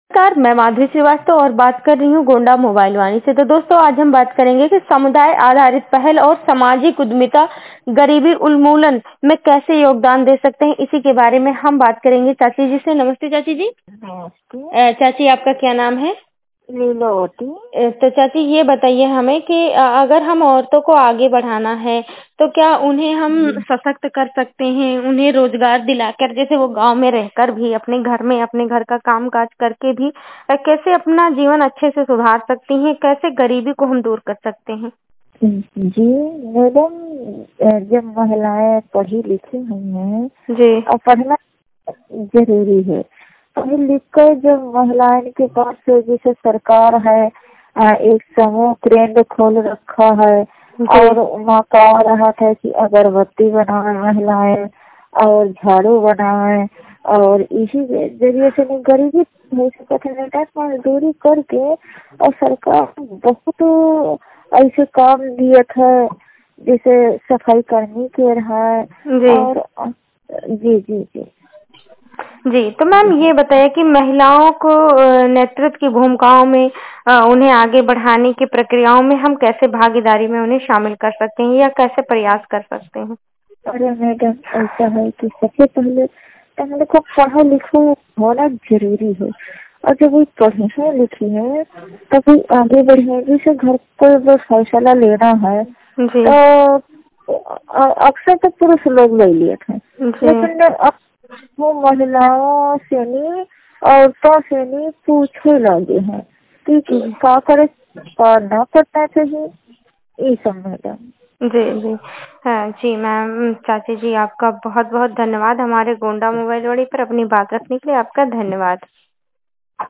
नमस्कार, मैं माधुरी श्रीवास्तव और बात कर रही हूँ गोंडा मोबाइल वाणी से। तो दोस्तों आज हम बात करेंगे कि समुदाय आधारित पहल और सामाजिक उद्यमिता गरीबी उन्मूलन में कैसे योगदान दे सकते हैं, इसी के बारे में हम बात करेंगे चाची जी से। नमस्ते चाची जी। नमस्ते। चाची आपका क्या नाम है? लीलावती। तो चाची ये बताइए हमें कि अगर हम औरतों को आगे बढ़ाना है तो क्या उन्हें हम सशक्त कर सकते हैं, उन्हें रोजगार दिलाकर, जैसे वो गांव में रहकर भी अपने घर में अपने घर का काम काज करके भी कैसे अपना जीवन अच्छे से सुधार सकती हैं, कैसे गरीबी को हम दूर कर सकते हैं? जी मैडम, जब महिलाएं पढ़ी लिखी हुई हैं जी और पढ़ना जरूरी है। पढ़ लिख कर जब महिलाएं के पास जैसे सरकार है एक समूह केंद्र खोल रखा है जी और वहाँ कहा रहा था कि अगरबत्ती बनाए महिलाएं और झाड़ू बनाए और इसी के जरिए से नहीं गरीबी हो सकता है। मजदूरी करके और सरकार बहुत ऐसे काम दिया था जैसे सफाई कर्मी के रहा है जी और जी जी जी जी। तो मैम ये बताइए कि महिलाओं को नेतृत्व की भूमिकाओं में उन्हें आगे बढ़ाने की प्रक्रियाओं में हम कैसे भागीदारी में उन्हें शामिल कर सकते हैं या कैसे प्रयास कर सकते हैं? अरे मैडम, ऐसा है कि सबसे पहले पहले को पढ़ा लिखा होना जरूरी है और जब वो पढ़ी लिखी है तभी आगे बढ़ेगी। से घर पर जो फैसला लेना है जी तो अक्सर तो पुरुष लोग ले लिए थे, जी लेकिन अब वो महिलाओं से नहीं औरतों से नहीं पूछने लगे हैं कि जी क्या करे करना करना चाहिए ये सब मैडम। जी जी। हाँ जी मैम, चाची जी आपका बहुत बहुत धन्यवाद। हमारे गोंडा मोबाइल वाणी पर अपनी बात रखने के लिए आपका धन्यवाद।